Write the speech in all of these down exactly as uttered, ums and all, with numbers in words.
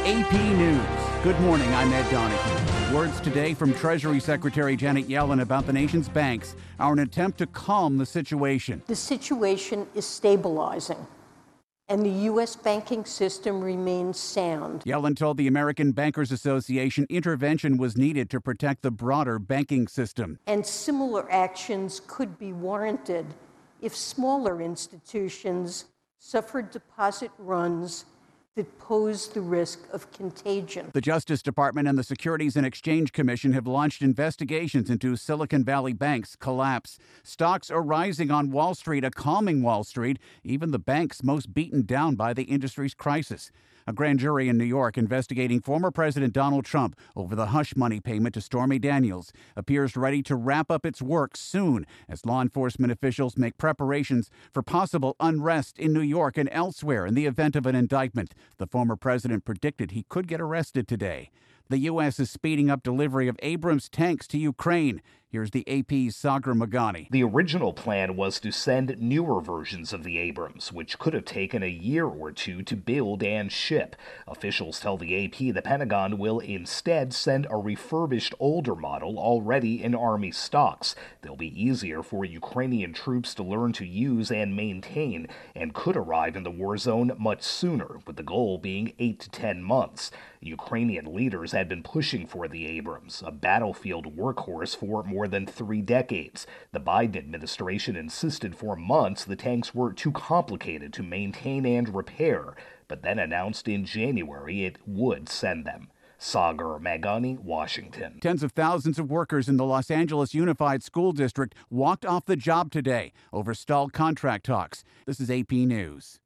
A P News. Good morning, I'm Ed Donahue. Words today from Treasury Secretary Janet Yellen about the nation's banks are an attempt to calm the situation. The situation is stabilizing, and the U S banking system remains sound. Yellen told the American Bankers Association intervention was needed to protect the broader banking system. And similar actions could be warranted if smaller institutions suffered deposit runs that pose the risk of contagion. The Justice Department and the Securities and Exchange Commission have launched investigations into Silicon Valley Bank's collapse. Stocks are rising on Wall Street, a calming Wall Street, even the banks most beaten down by the industry's crisis. A grand jury in New York investigating former President Donald Trump over the hush money payment to Stormy Daniels appears ready to wrap up its work soon as law enforcement officials make preparations for possible unrest in New York and elsewhere in the event of an indictment. The former president predicted he could get arrested today. The U S is speeding up delivery of Abrams tanks to Ukraine. Here's the A P's Sagar Meghani. The original plan was to send newer versions of the Abrams, which could have taken a year or two to build and ship. Officials tell the A P the Pentagon will instead send a refurbished older model already in Army stocks. They'll be easier for Ukrainian troops to learn to use and maintain, and could arrive in the war zone much sooner, with the goal being eight to ten months. Ukrainian leaders had been pushing for the Abrams, a battlefield workhorse for more than three decades. The Biden administration insisted for months the tanks were too complicated to maintain and repair, but then announced in January it would send them. Sagar Meghani, Washington. Tens of thousands of workers in the Los Angeles Unified School District walked off the job today over stalled contract talks. This is A P News.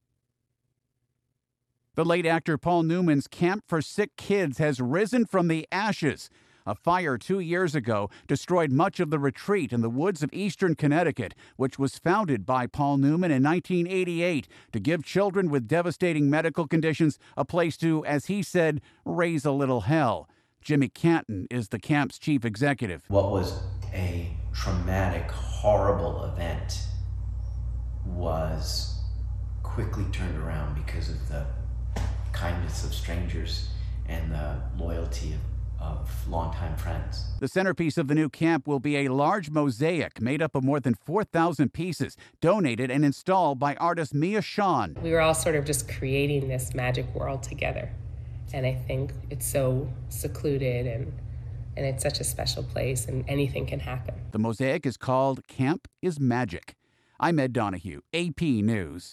The late actor Paul Newman's Camp for Sick Kids has risen from the ashes. A fire two years ago destroyed much of the retreat in the woods of eastern Connecticut, which was founded by Paul Newman in nineteen eighty-eight to give children with devastating medical conditions a place to, as he said, raise a little hell. Jimmy Canton is the camp's chief executive. What was a traumatic, horrible event was quickly turned around because of the kindness of strangers and the loyalty of of longtime friends. The centerpiece of the new camp will be a large mosaic made up of more than four thousand pieces, donated and installed by artist Mia Shawn. We were all sort of just creating this magic world together. And I think it's so secluded and, and it's such a special place and anything can happen. The mosaic is called Camp is Magic. I'm Ed Donahue, A P News.